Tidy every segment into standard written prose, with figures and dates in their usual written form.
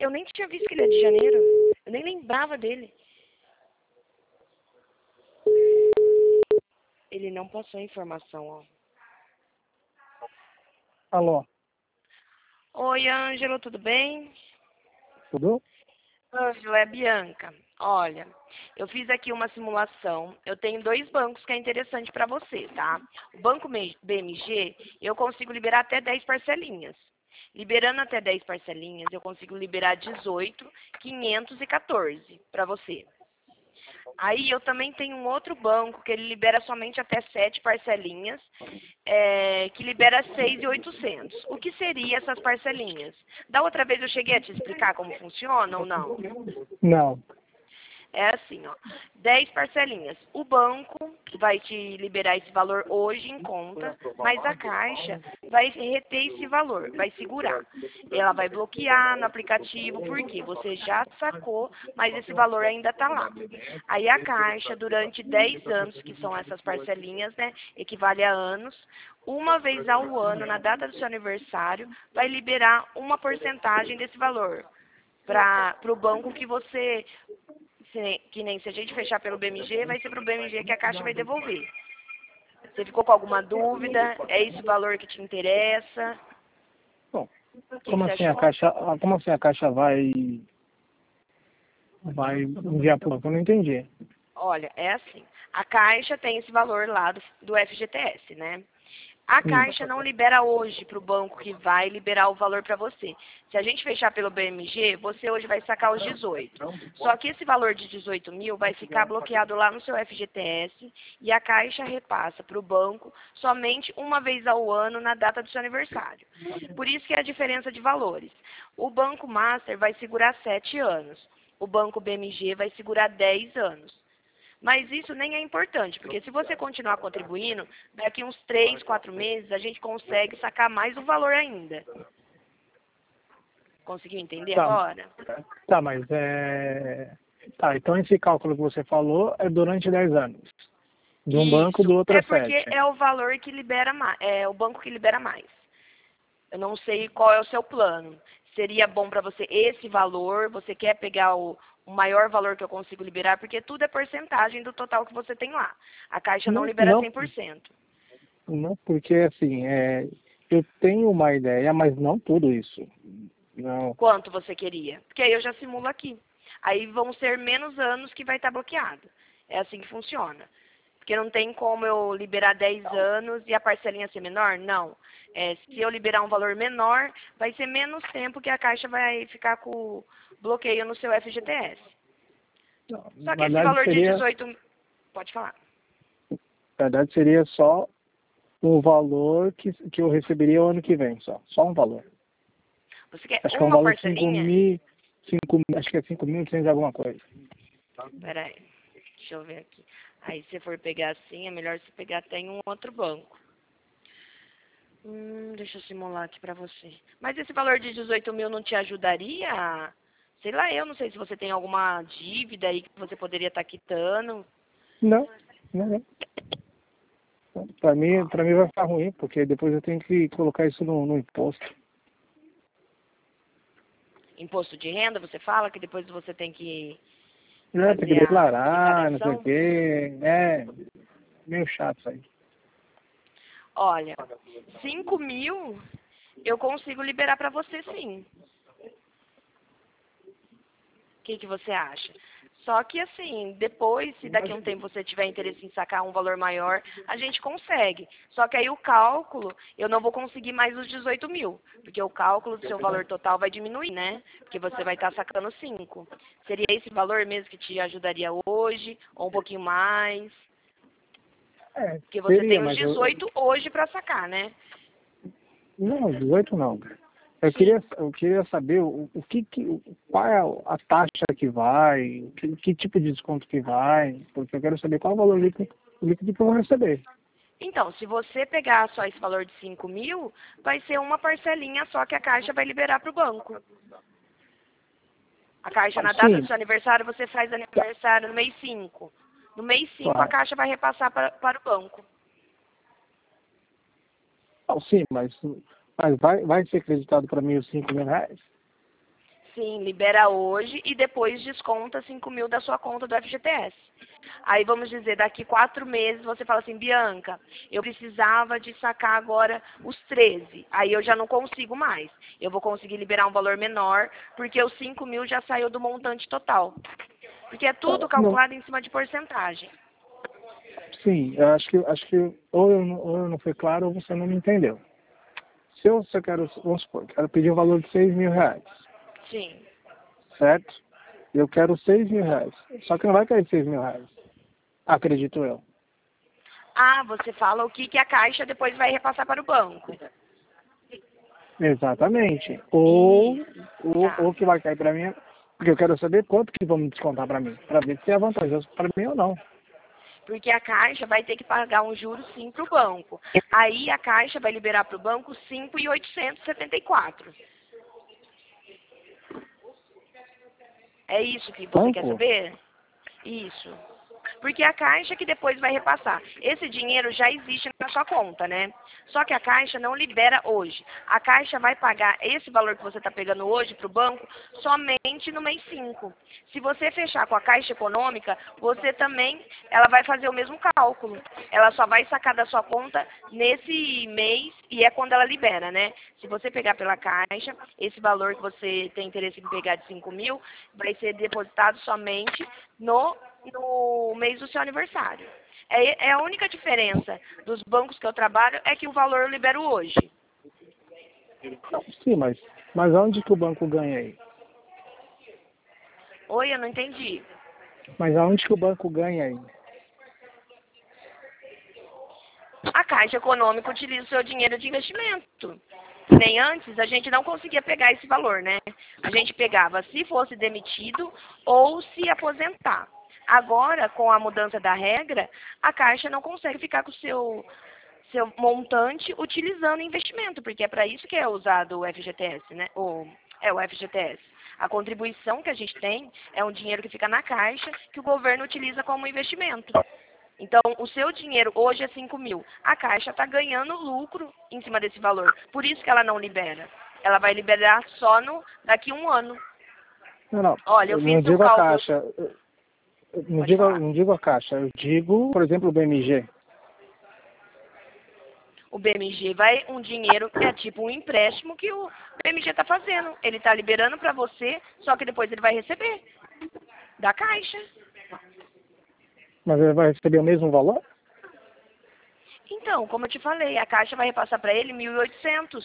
eu nem tinha visto que ele é de janeiro. Eu nem lembrava dele. Ele não passou a informação, ó. Alô, Oi, Ângelo, tudo bem? tudo? Ângelo, é Bianca. Olha, eu fiz aqui uma simulação. Eu tenho 2 bancos que é interessante para você, tá? O banco BMG, eu consigo liberar até 10 parcelinhas. Liberando até 10 parcelinhas, eu consigo liberar 18.514 para você. Aí eu também tenho um outro banco que ele libera somente até 7 parcelinhas, que libera 6.800. O que seria essas parcelinhas? Da outra vez eu cheguei a te explicar como funciona ou não? Não. É assim, ó, 10 parcelinhas. O banco vai te liberar esse valor hoje em conta, mas a Caixa vai reter esse valor, vai segurar. Ela vai bloquear no aplicativo, porque você já sacou, mas esse valor ainda está lá. Aí a Caixa, durante 10 anos, que são essas parcelinhas, né, equivale a anos, uma vez ao ano, na data do seu aniversário, vai liberar uma porcentagem desse valor para o banco que você... Que nem se a gente fechar pelo BMG, vai ser para o BMG que a Caixa vai devolver. Você ficou com alguma dúvida? É esse o valor que te interessa? Bom, O que você achou? como assim a Caixa vai enviar para o banco? Eu não entendi. Olha, é assim. A Caixa tem esse valor lá do FGTS, né? A Caixa não libera hoje para o banco que vai liberar o valor para você. Se a gente fechar pelo BMG, você hoje vai sacar os 18. Só que esse valor de 18 mil vai ficar bloqueado lá no seu FGTS e a Caixa repassa para o banco somente uma vez ao ano na data do seu aniversário. Por isso que é a diferença de valores. O Banco Master vai segurar 7 anos. O Banco BMG vai segurar 10 anos. Mas isso nem é importante, porque se você continuar contribuindo, daqui uns 3, 4 meses, a gente consegue sacar mais um valor ainda. Conseguiu entender Tá, agora? tá, mas Tá, então esse cálculo que você falou é durante 10 anos. De um banco, Isso. do outro É é porque 7. é o valor que libera mais, é o banco que libera mais. Eu não sei qual é o seu plano. Seria bom para você esse valor, você quer pegar o maior valor que eu consigo liberar, porque tudo é porcentagem do total que você tem lá. A Caixa não Não, libera não, 100%. não, porque assim, eu tenho uma ideia, mas não tudo isso. Não. Quanto você queria? Porque aí eu já simulo aqui. Aí vão ser menos anos que vai estar bloqueado. É assim que funciona. Porque não tem como eu liberar 10 anos e a parcelinha ser menor? Não. Se eu liberar um valor menor, vai ser menos tempo que a Caixa vai ficar com o bloqueio no seu FGTS. Não, Só que na esse verdade valor de seria, 18... Pode falar. na verdade seria só o valor que eu receberia o ano que vem, só um valor. Você quer Acho que é um uma valor de parcelinha? 5 mil, acho que é 5.800 alguma coisa. Peraí. Deixa eu ver aqui. Aí se for pegar assim, é melhor você pegar até em um outro banco. Deixa eu simular aqui pra você. Mas esse valor de 18 mil não te ajudaria? Sei lá, eu não sei se você tem alguma dívida aí que você poderia estar quitando. Não, não. Para mim vai ficar ruim, porque depois eu tenho que colocar isso no imposto. Imposto de renda, você fala que depois você tem que Tem que fazer a declarar, não sei o declaração? quê. Meio chato isso aí. Olha, 5 mil eu consigo liberar pra você sim. O que você acha? Só que assim, depois, se daqui a um tempo você tiver interesse em sacar um valor maior, a gente consegue. Só que aí o cálculo, eu não vou conseguir mais os 18 mil, porque o cálculo do seu valor total vai diminuir, né? Porque você vai estar sacando 5. Seria esse valor mesmo que te ajudaria hoje, ou um pouquinho mais? Porque você Seria, tem os mas 18 hoje para sacar, né? não, 18 não. Sim. Eu queria saber qual é a taxa que vai, que tipo de desconto que vai, porque eu quero saber qual é o valor líquido que eu vou receber. Então, se você pegar só esse valor de 5 mil, vai ser uma parcelinha só que a Caixa vai liberar para o banco. A Caixa, na data do Sim, seu aniversário, você faz aniversário no mês 5. No mês 5, a claro. Caixa vai repassar para o banco. Não, sim, mas vai ser acreditado para mim os 5 mil reais? Sim, libera hoje e depois desconta 5 mil da sua conta do FGTS. Aí vamos dizer, daqui 4 meses você fala assim, Bianca, eu precisava de sacar agora os 13. Aí eu já não consigo mais. Eu vou conseguir liberar um valor menor, porque os 5 mil já saiu do montante total. Porque é tudo Não, calculado em cima de porcentagem. sim, eu acho que ou eu não fui claro ou você não me entendeu. Se eu quero, vamos supor, quero pedir o valor de 6 mil reais, Sim. certo? Eu quero 6 mil reais. Só que não vai cair 6 mil reais. Acredito eu. Ah, você fala o que, que a Caixa depois vai repassar para o banco. Exatamente. Isso, tá. Ou que vai cair para mim, porque eu quero saber quanto que vão me descontar para mim, para ver se é vantajoso para mim ou não. Porque a Caixa vai ter que pagar um juro sim para o banco. Aí a Caixa vai liberar para o banco 5.874. É isso que você quer Banco? saber? Isso. Porque a Caixa que depois vai repassar. Esse dinheiro já existe na sua conta, né? Só que a Caixa não libera hoje. A Caixa vai pagar esse valor que você está pegando hoje para o banco somente no mês 5. Se você fechar com a Caixa Econômica, você também, ela vai fazer o mesmo cálculo. Ela só vai sacar da sua conta nesse mês e é quando ela libera, né? Se você pegar pela Caixa, esse valor que você tem interesse em pegar de 5 mil vai ser depositado somente no mês do seu aniversário. É a única diferença dos bancos que eu trabalho é que o valor eu libero hoje. Não, sim, mas onde que o banco ganha aí? Oi, eu não entendi. Mas aonde que o banco ganha aí? A Caixa Econômica utiliza o seu dinheiro de investimento. Nem antes a gente não conseguia pegar esse valor, né? A gente pegava se fosse demitido ou se aposentar. Agora, com a mudança da regra, a Caixa não consegue ficar com o seu montante utilizando investimento, porque é para isso que é usado o FGTS, né? O FGTS. A contribuição que a gente tem é um dinheiro que fica na Caixa que o governo utiliza como investimento. Então, o seu dinheiro hoje é 5 mil. A Caixa está ganhando lucro em cima desse valor. Por isso que ela não libera. Ela vai liberar só daqui a um ano. Não, não. Olha, eu Eu não fiz o digo a cálculo. Caixa. Pode falar. Não digo a Caixa. Eu digo, por exemplo, o BMG. O BMG vai um dinheiro, é tipo um empréstimo que o BMG está fazendo. Ele está liberando para você, só que depois ele vai receber da Caixa. Mas ele vai receber o mesmo valor? Então, como eu te falei, a Caixa vai repassar para ele 1.800.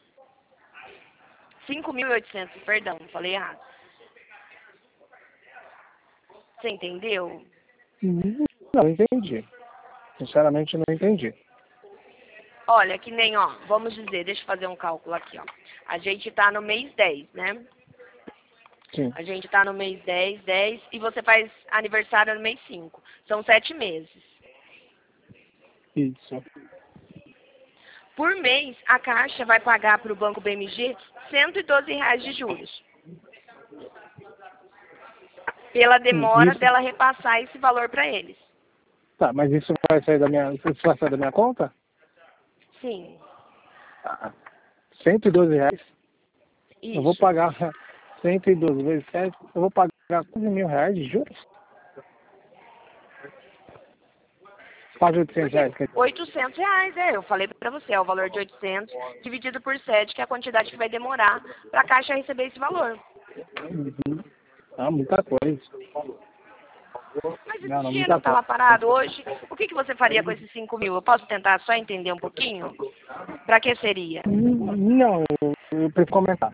5.800, perdão, falei errado. Você entendeu? Não entendi. Sinceramente, não entendi. Olha, que nem, ó, vamos dizer, deixa eu fazer um cálculo aqui, ó. A gente tá no mês 10, né? Sim. A gente tá no mês 10, e você faz aniversário no mês 5. São 7 meses. Isso. Por mês, a Caixa vai pagar para o Banco BMG R$ 112 de juros. Pela demora Isso. dela repassar esse valor para eles. Tá, mas isso isso vai sair da minha conta? Sim, Ah, R$ 112. Eu vou isso. pagar 112 vezes 7, eu vou pagar R$ 15.000 de juros? Quase R$ 800. Porque R$ 800, eu falei para você, é o valor de 800 dividido por 7, que é a quantidade que vai demorar para a Caixa receber esse valor. Uhum. Ah, muita coisa. Mas esse Não, não, dinheiro muita não está coisa. lá parado hoje, o que, que você faria com esses 5 mil? Eu posso tentar só entender um pouquinho? Para que seria? Não, eu preciso comentar.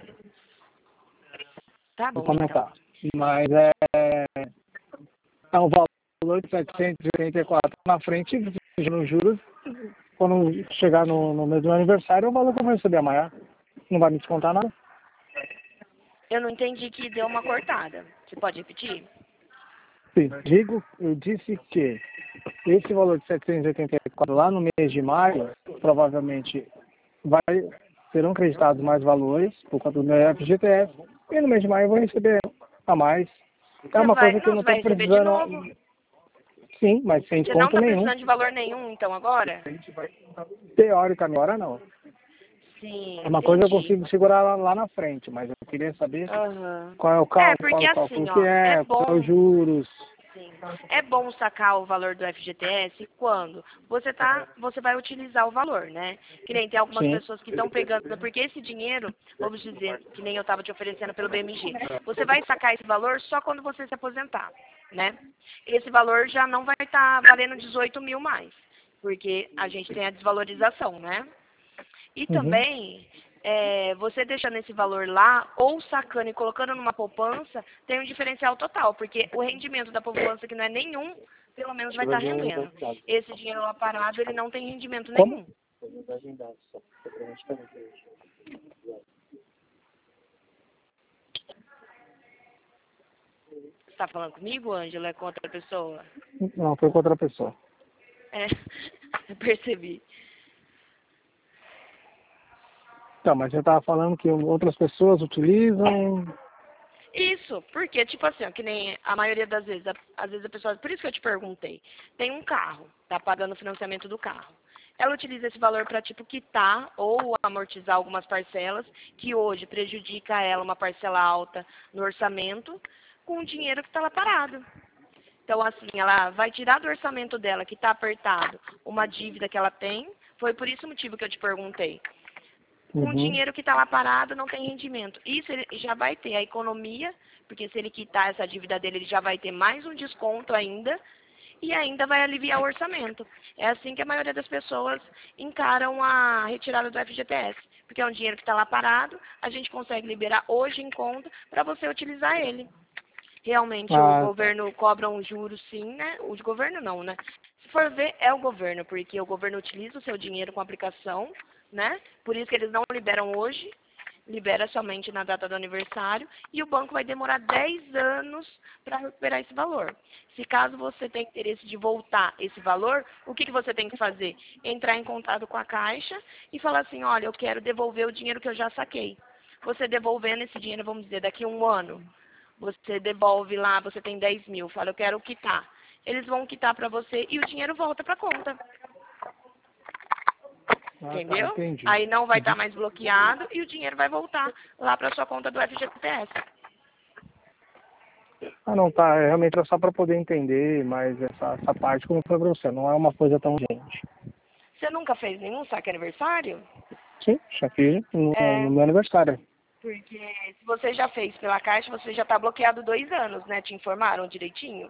Tá Vou bom, então. comentar. Mas é um valor de 784 na frente, nos juros, quando chegar no mês do aniversário, o valor que eu vou receber amanhã. Não vai me descontar nada? Eu não entendi que deu uma cortada. Você pode repetir? Sim, eu disse que esse valor de 784 lá no mês de maio, provavelmente serão creditados mais valores por conta do meu FGTS, e no mês de maio eu vou receber a mais. É uma coisa que eu não Você vai estou receber de precisando. novo. Sim, mas sem Você não desconto está nenhum. precisando de valor nenhum, então, agora? Teoricamente, agora não. Sim, Uma coisa eu entendi. consigo segurar lá na frente, mas eu queria saber Aham. qual é o cálculo, Porque qual é o cálculo assim, que ó, é qual é os bom. juros. Sim. É bom sacar o valor do FGTS quando você vai utilizar o valor, né? Que nem tem algumas Sim. pessoas que estão pegando, porque esse dinheiro, vamos dizer, que nem eu estava te oferecendo pelo BMG, você vai sacar esse valor só quando você se aposentar, né? Esse valor já não vai estar valendo 18 mil mais, porque a gente tem a desvalorização, né? E Uhum. também, você deixando esse valor lá, ou sacando e colocando numa poupança, tem um diferencial total, porque o rendimento da poupança, que não é nenhum, pelo menos vai estar rendendo. Esse dinheiro lá parado, ele não tem rendimento Como? nenhum. Você está falando comigo, Ângela? É com outra pessoa? Não, foi com outra pessoa. É, eu percebi. Então, mas você estava falando que outras pessoas utilizam. Isso, porque, tipo assim, ó, que nem a maioria das vezes, às vezes a pessoa, por isso que eu te perguntei, tem um carro, tá pagando o financiamento do carro. Ela utiliza esse valor para, tipo, quitar ou amortizar algumas parcelas, que hoje prejudica ela uma parcela alta no orçamento, com o dinheiro que está lá parado. Então, assim, ela vai tirar do orçamento dela, que está apertado, uma dívida que ela tem. Foi por esse motivo que eu te perguntei. Com o Uhum. dinheiro que está lá parado, não tem rendimento. Isso ele já vai ter a economia, porque se ele quitar essa dívida dele, ele já vai ter mais um desconto ainda, e ainda vai aliviar o orçamento. É assim que a maioria das pessoas encaram a retirada do FGTS, porque é um dinheiro que está lá parado, a gente consegue liberar hoje em conta para você utilizar ele. Realmente o Ah, tá. governo cobra um juro, sim, né? O de governo não, né? Se for ver, é o governo, porque o governo utiliza o seu dinheiro com aplicação, né? Por isso que eles não liberam hoje, libera somente na data do aniversário, e o banco vai demorar 10 anos para recuperar esse valor. Se caso você tenha interesse de voltar esse valor, o que você tem que fazer? Entrar em contato com a Caixa e falar assim, olha, eu quero devolver o dinheiro que eu já saquei. Você devolvendo esse dinheiro, vamos dizer, daqui a um ano, você devolve lá, você tem 10 mil, fala, eu quero quitar. Eles vão quitar para você e o dinheiro volta para a conta. Ah, tá, Entendeu? entendi. Aí não vai estar Uhum. mais bloqueado e o dinheiro vai voltar lá para sua conta do FGTS. Ah, não, tá. Realmente é só para poder entender mais essa parte, como foi para você. Não é uma coisa tão urgente. Você nunca fez nenhum saque aniversário? Sim, já fiz no É, meu aniversário. porque se você já fez pela Caixa, você já está bloqueado 2 anos, né? Te informaram direitinho?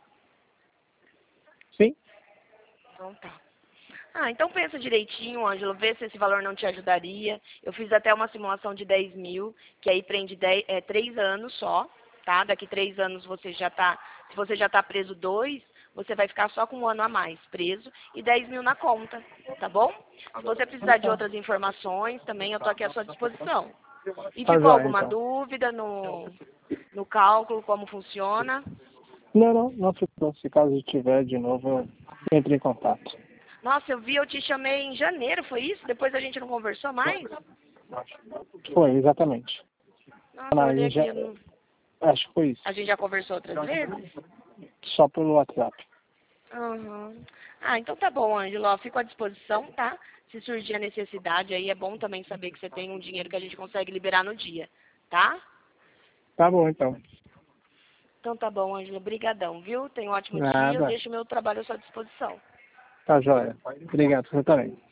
Sim. Então tá. Ah, então pensa direitinho, Ângelo, vê se esse valor não te ajudaria. Eu fiz até uma simulação de 10 mil, que aí prende 3 anos só, tá? Daqui 3 anos você já tá, se você já tá preso 2, você vai ficar só com um ano a mais preso e 10 mil na conta, tá bom? Se você precisar de outras informações, também eu tô aqui à sua disposição. E Tá ficou joia, alguma então. dúvida no cálculo, como funciona? Não ficou. Se caso tiver de novo, eu entre em contato. Nossa, eu te chamei em janeiro, foi isso? Depois a gente não conversou mais? Foi, exatamente. Nossa, eu olhei Mas aqui. já, acho que foi A isso. gente já conversou outras vezes? Só pelo WhatsApp. Uhum. Ah, então tá bom, Ângelo. Ó, fico à disposição, tá? Se surgir a necessidade, aí é bom também saber que você tem um dinheiro que a gente consegue liberar no dia, tá? Tá bom, então. Então tá bom, Ângelo. Brigadão, viu? Tenha um ótimo dia. Eu Nada. deixo meu trabalho à sua disposição. Tá joia. Obrigado, você também.